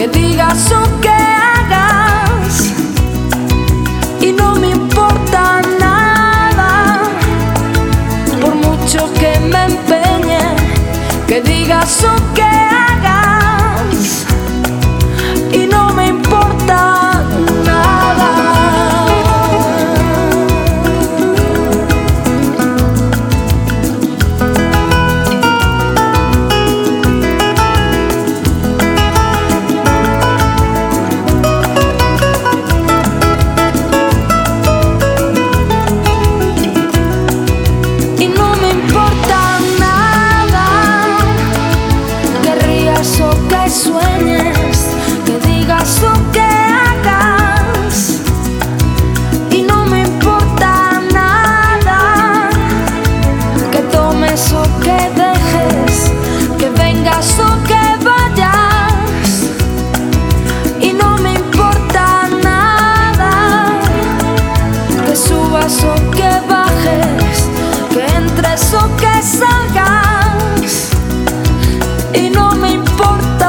que digas o que hagas, y no me importa nada, por mucho que me empeñe, que digas o que hagas, y no me importa nada. Y no me importa nada, que rías o que sueñes, que digas o que hagas, y no me importa nada, que tomes o que dejes, que vengas o que vayas, y no me importa nada, que subas o que bajes, que entres o que salgas, y no me importa